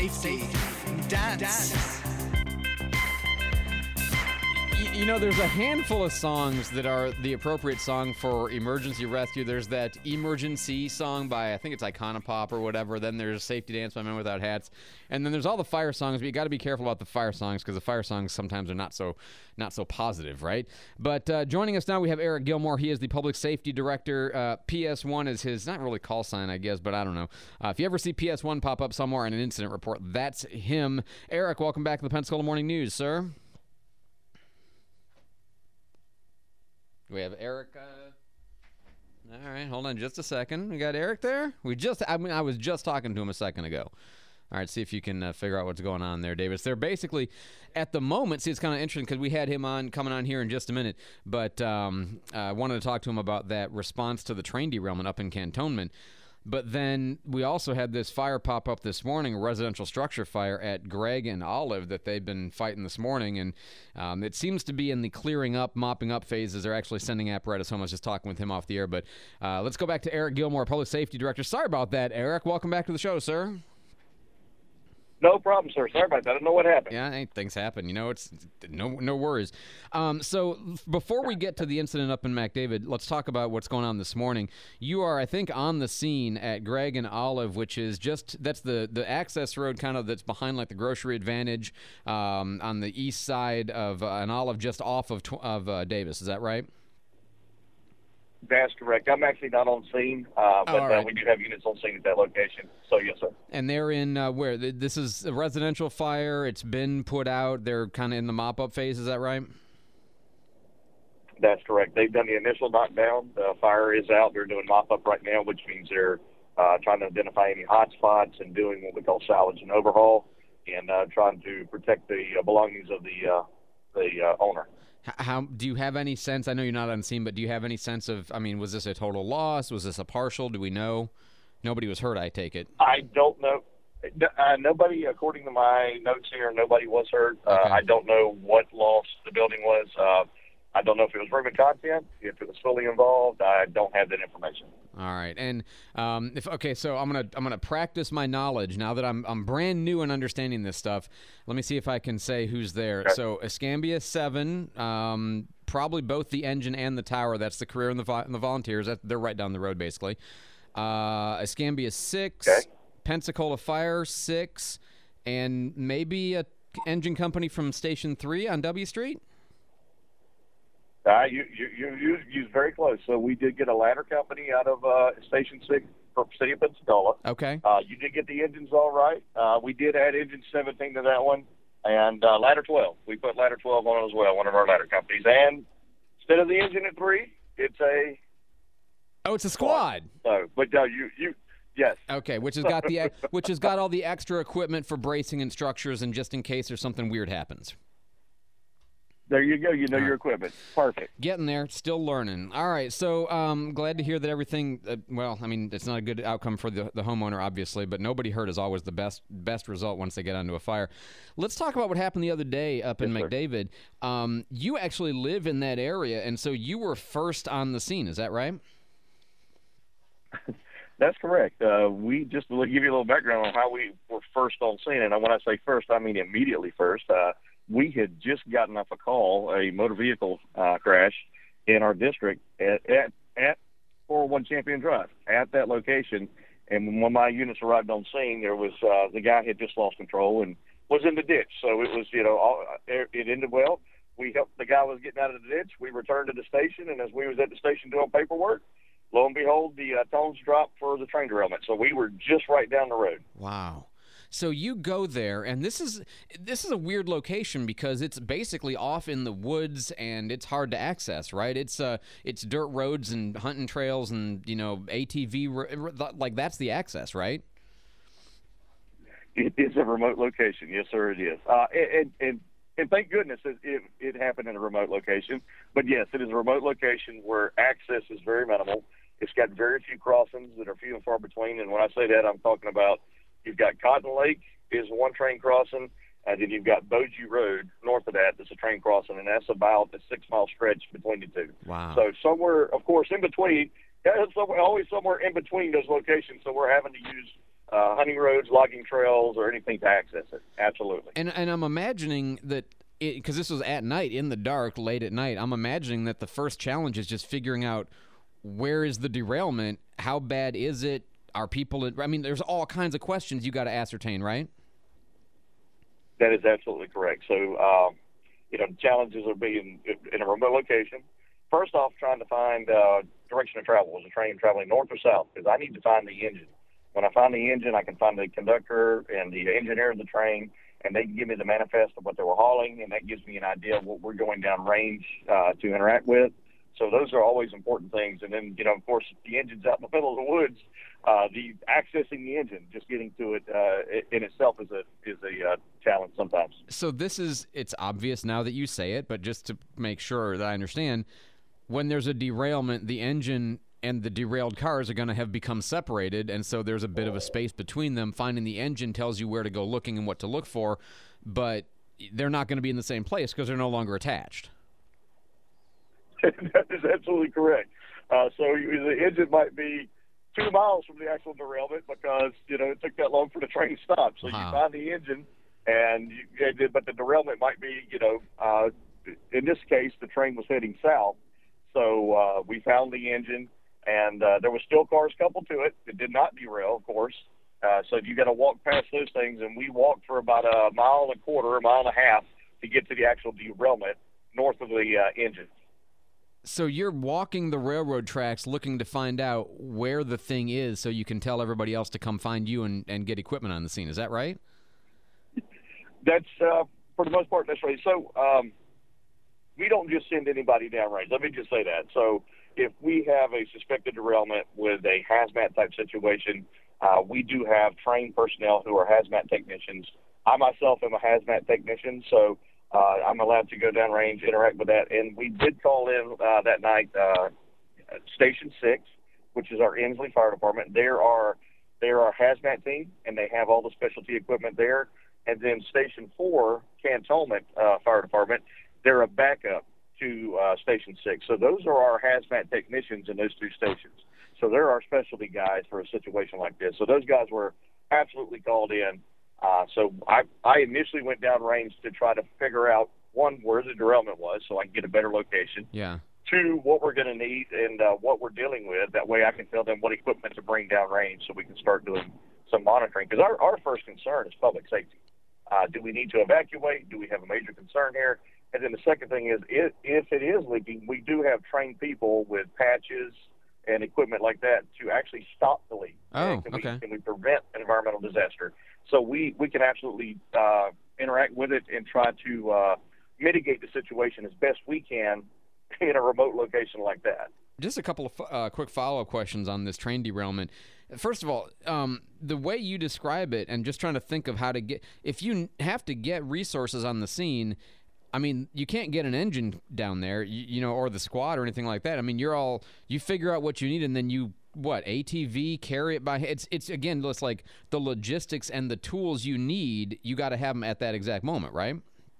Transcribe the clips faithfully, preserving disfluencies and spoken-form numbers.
Safety Dance. You know, there's a handful of songs that are the appropriate song for emergency rescue. There's that Emergency song by, I think it's Iconopop or whatever. Then there's Safety Dance by Men Without Hats. And then there's all the fire songs, but you got to be careful about the fire songs because the fire songs sometimes are not so not so positive, right? But uh, joining us now, we have Eric Gilmore. He is the Public Safety Director. Uh, P S one is his, not really call sign, I guess, but I don't know. Uh, if you ever see P S one pop up somewhere in an incident report, that's him. Eric, welcome back to the Pensacola Morning News, sir. We have Eric. Uh... All right, hold on just a second. We got Eric there. We just, I mean, I was just talking to him a second ago. All right, see if you can uh, figure out what's going on there, Davis. They're basically, at the moment, see, it's kind of interesting because we had him on, coming on here in just a minute, but um, I uh, wanted to talk to him about that response to the train derailment up in Cantonment. But then we also had this fire pop up this morning, a residential structure fire at Gregg and Olive that they've been fighting this morning. And um, it seems to be in the clearing up, mopping up phases. They're actually sending apparatus home. I was just talking with him off the air. But uh, let's go back to Eric Gilmore, Public Safety Director. Sorry about that, Eric. Welcome back to the show, sir. No problem, sir. Sorry about that. I don't know what happened. Yeah, hey, things happen. You know, it's no no worries. Um, so before we get to the incident up in McDavid, let's talk about what's going on this morning. You are, I think, on the scene at Gregg and Olive, which is just, that's the, the access road kind of that's behind like the Grocery Advantage um, on the east side of uh, an Olive just off of, of uh, Davis. Is that right? That's correct. I'm actually not on scene, uh, but oh, right. uh, we do have units on scene at that location. So, yes, sir. And they're in uh, where? This is a residential fire. It's been put out. They're kind of in the mop-up phase. Is that right? That's correct. They've done the initial knockdown. The fire is out. They're doing mop-up right now, which means they're uh, trying to identify any hot spots and doing what we call salvage and overhaul and uh, trying to protect the uh, belongings of the, uh, the uh, owner. How do you have any sense? I know you're not on scene, but do you have any sense of? I mean, was this a total loss? Was this a partial? Do we know? Nobody was hurt, I take it. I don't know. Uh, nobody, according to my notes here, nobody was hurt. Uh, okay. I don't know what loss the building was. Uh, I don't know if it was room and content, if it was fully involved. I don't have that information. All right, and um, if okay, so I'm gonna I'm gonna practice my knowledge now that I'm I'm brand new in understanding this stuff. Let me see if I can say who's there. Okay. So Escambia seven, um, probably both the engine and the tower. That's the career and the vo- and the volunteers. That, they're right down the road, basically. Uh, Escambia six, okay. Pensacola Fire six, and maybe a engine company from Station three on W Street. Uh, you, you, you, you, you very close. So we did get a ladder company out of uh, Station six for City of Pensacola. Okay. Uh, you did get the engines all right. Uh, we did add engine seventeen to that one. And uh, ladder twelve. We put ladder twelve on it as well, one of our ladder companies. And instead of the engine at three, it's a... Oh, it's a squad. So, but uh, you, you, yes. Okay, which has got the which has got all the extra equipment for bracing and structures and just in case there's something weird happens. There you go. You know your equipment. Perfect. Getting there. Still learning. All right. So um, glad to hear that everything, uh, well, I mean, it's not a good outcome for the, the homeowner, obviously, but nobody hurt is always the best best result once they get onto a fire. Let's talk about what happened the other day up in yes, McDavid. Um, you actually live in that area, and so you were first on the scene. Is that right? That's correct. Uh, we just to give you a little background on how we were first on scene, and when I say first, I mean immediately first. Uh, we had just gotten off a call, a motor vehicle uh, crash in our district at at, at four oh one Champion Drive, at that location. And when my units arrived on scene, there was uh, the guy had just lost control and was in the ditch. So it was, you know, all, it ended well. We helped the guy was getting out of the ditch. We returned to the station, and as we was at the station doing paperwork, lo and behold, the uh, tones dropped for the train derailment. So we were just right down the road. Wow. So you go there, and this is this is a weird location because it's basically off in the woods and it's hard to access, right? It's uh it's dirt roads and hunting trails and you know A T V like that's the access, right? It is a remote location, yes, sir. It is, uh, and, and and thank goodness it, it it happened in a remote location. But yes, it is a remote location where access is very minimal. It's got very few crossings that are few and far between. And when I say that, I'm talking about. You've got Cotton Lake is one train crossing, and then you've got Bogie Road north of that that's a train crossing, and that's about a six-mile stretch between the two. Wow. So somewhere, of course, in between, somewhere, always somewhere in between those locations, so we're having to use uh, hunting roads, logging trails, or anything to access it. Absolutely. And and I'm imagining that, because this was at night, in the dark, late at night, I'm imagining that the first challenge is just figuring out where is the derailment, how bad is it, are people, I mean, there's all kinds of questions you got to ascertain, right? That is absolutely correct. So, um, you know, the challenges are being in a remote location. First off, trying to find uh, direction of travel. Was the train traveling north or south? Because I need to find the engine. When I find the engine, I can find the conductor and the engineer of the train, and they can give me the manifest of what they were hauling, and that gives me an idea of what we're going down range uh, to interact with. So those are always important things. And then, you know, of course, the engine's out in the middle of the woods. Uh, the accessing the engine, just getting to it uh, in itself is a is a uh, challenge sometimes. So this is, it's obvious now that you say it, but just to make sure that I understand, when there's a derailment, the engine and the derailed cars are going to have become separated, and so there's a bit of a space between them. Finding the engine tells you where to go looking and what to look for, but they're not going to be in the same place because they're no longer attached. That is absolutely correct. Uh, so the engine might be two miles from the actual derailment because, you know, it took that long for the train to stop. So wow. You find the engine, and you, but the derailment might be, you know, uh, in this case, the train was heading south. So uh, we found the engine, and uh, there were still cars coupled to it. It did not derail, of course. Uh, so you got to walk past those things, and we walked for about a mile and a quarter, a mile and a half to get to the actual derailment north of the uh, engine. So you're walking the railroad tracks looking to find out where the thing is so you can tell everybody else to come find you and, and get equipment on the scene. Is that right? That's, uh, for the most part, that's right. So um, we don't just send anybody downrange. Let me just say that. So if we have a suspected derailment with a hazmat-type situation, uh, we do have trained personnel who are hazmat technicians. I myself am a hazmat technician, so Uh, I'm allowed to go downrange, interact with that. And we did call in uh, that night uh, Station six, which is our Inslee Fire Department. There are they're our hazmat team, and they have all the specialty equipment there. And then Station four, Cantonment uh, Fire Department, they're a backup to uh, Station six. So those are our hazmat technicians in those two stations. So they're our specialty guys for a situation like this. So those guys were absolutely called in. Uh, so I, I initially went down range to try to figure out, one, where the derailment was so I can get a better location. Yeah. Two, what we're going to need and uh, what we're dealing with. That way I can tell them what equipment to bring down range so we can start doing some monitoring. Because our, our first concern is public safety. Uh, do we need to evacuate? Do we have a major concern here? And then the second thing is, if, if it is leaking, we do have trained people with patches and equipment like that to actually stop the leak. Oh, can okay. We, can we prevent an environmental disaster? So we, we can absolutely uh, interact with it and try to uh, mitigate the situation as best we can in a remote location like that. Just a couple of uh, quick follow-up questions on this train derailment. First of all, um, the way you describe it, and just trying to think of how to get, if you have to get resources on the scene, I mean, you can't get an engine down there, you, you know, or the squad or anything like that. I mean, you're all, you figure out what you need, and then you, what, A T V, carry it by, it's, it's again, just like the logistics and the tools you need, you got to have them at that exact moment, right?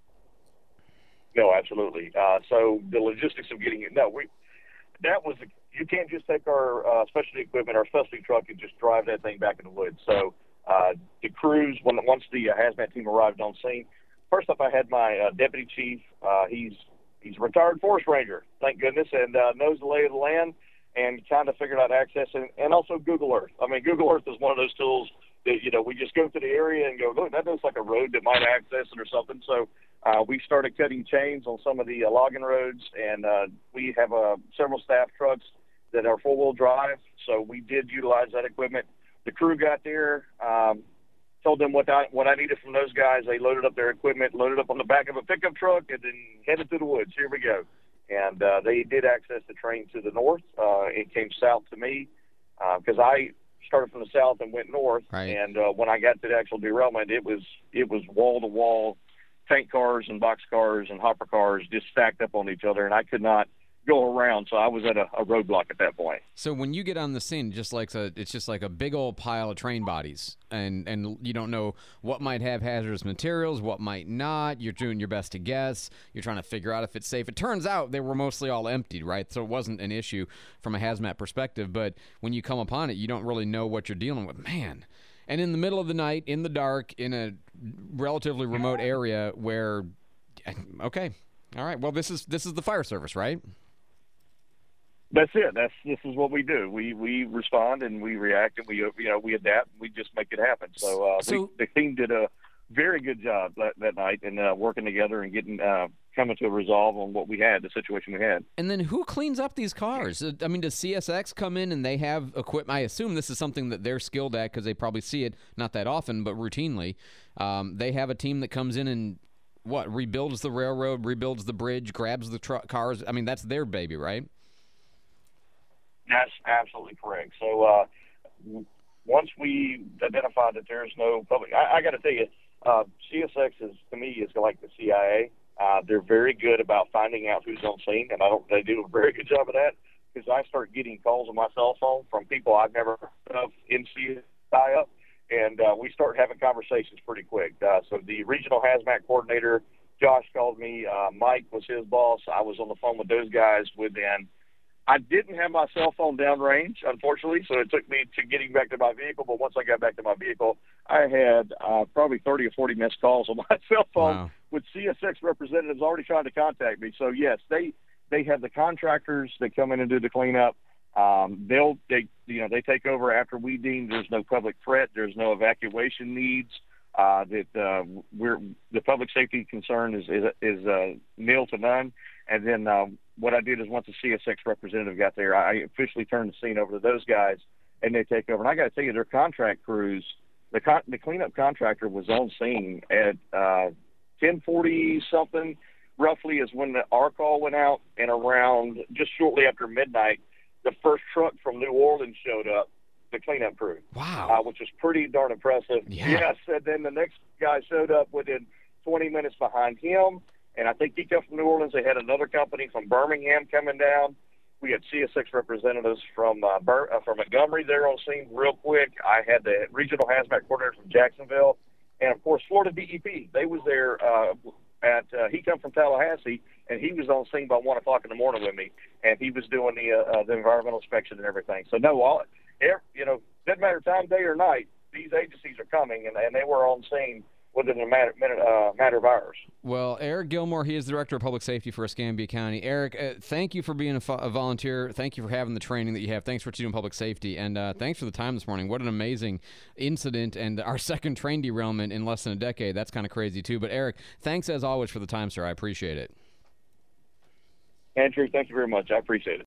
No, absolutely. Uh, so the logistics of getting it, no, we, that was, you can't just take our uh, specialty equipment, our specialty truck, and just drive that thing back in the woods. So uh, the crews, when once the uh, hazmat team arrived on scene, first off, I had my uh, deputy chief. Uh, he's he's a retired forest ranger, thank goodness, and uh, knows the lay of the land and kind of figured out access, and, and also Google Earth. I mean, Google Earth is one of those tools that, you know, we just go to the area and go, look, that looks like a road that might access it or something. So uh, we started cutting chains on some of the uh, logging roads, and uh, we have uh, several staff trucks that are four-wheel drive, so we did utilize that equipment. The crew got there, um, told them what I, what I needed from those guys. They loaded up their equipment, loaded up on the back of a pickup truck, and then headed to the woods. Here we go. And uh, they did access the train to the north. Uh, it came south to me because uh, I started from the south and went north. Right. And uh, when I got to the actual derailment, it was it was wall-to-wall tank cars and box cars and hopper cars just stacked up on each other, and I could not go around, so I was at a, a roadblock at that point. So when you get on the scene, just like a, it's just like a big old pile of train bodies, and and you don't know what might have hazardous materials, what might not. You're doing your best to guess. You're trying to figure out if it's safe. It turns out they were mostly all emptied, right? So it wasn't an issue from a hazmat perspective. But when you come upon it, you don't really know what you're dealing with. Man, And in the middle of the night, in the dark, in a relatively remote area where, okay, all right. Well, this is this is the fire service, right? That's it. That's this is what we do. We we respond and we react and we you know we adapt. And we just make it happen. So, uh, So- we, the team did a very good job that, that night and uh, working together and getting uh, coming to a resolve on what we had, the situation we had. And then who cleans up these cars? Uh, I mean, does C S X come in and they have equipment? I assume this is something that they're skilled at because they probably see it not that often, but routinely. Um, they have a team that comes in and what rebuilds the railroad, rebuilds the bridge, grabs the tr- cars. I mean, that's their baby, right? That's absolutely correct. So uh, once we identified that there's no public, I, I got to tell you, uh, C S X is to me is like the C I A. Uh, they're very good about finding out who's on scene, and I don't. They do a very good job of that because I start getting calls on my cell phone from people I've never heard of in C S I up, and uh, we start having conversations pretty quick. Uh, so the regional hazmat coordinator, Josh, called me. Uh, Mike was his boss. I was on the phone with those guys within. I didn't have my cell phone downrange, unfortunately, so it took me to getting back to my vehicle. But once I got back to my vehicle, I had uh, probably thirty or forty missed calls on my cell phone Wow. with C S X representatives already trying to contact me. So, yes, they they have the contractors that come in and do the cleanup. Um, they'll they you know they take over after we deem there's no public threat, there's no evacuation needs. Uh, that uh, we're the public safety concern is is, is uh, nil to none. And then uh, what I did is once the C S X representative got there, I officially turned the scene over to those guys, and they take over. And I got to tell you, their contract crews, the con- the cleanup contractor was on scene at uh, ten forty something, roughly, is when the our call went out, and around just shortly after midnight, the first truck from New Orleans showed up, the cleanup crew. Wow. Uh, which was pretty darn impressive. Yeah. Yes, and then the next guy showed up within twenty minutes behind him, and I think he came from New Orleans. They had another company from Birmingham coming down. We had C S X representatives from uh, Bur- uh, from Montgomery there on scene real quick. I had the regional hazmat coordinator from Jacksonville, and of course Florida D E P. They was there uh, at uh, he come from Tallahassee, and he was on scene by one o'clock in the morning with me, and he was doing the uh, uh, the environmental inspection and everything. So no, all every, you know, doesn't matter time, day or night. These agencies are coming, and, and they were on scene within a matter, minute, uh, matter of hours. Well, Eric Gilmore, he is the Director of Public Safety for Escambia County. Eric, uh, thank you for being a, fo- a volunteer. Thank you for having the training that you have. Thanks for doing public safety. And uh, thanks for the time this morning. What an amazing incident, and our second train derailment in less than a decade. That's kind of crazy, too. But, Eric, thanks as always for the time, sir. I appreciate it. Andrew, thank you very much. I appreciate it.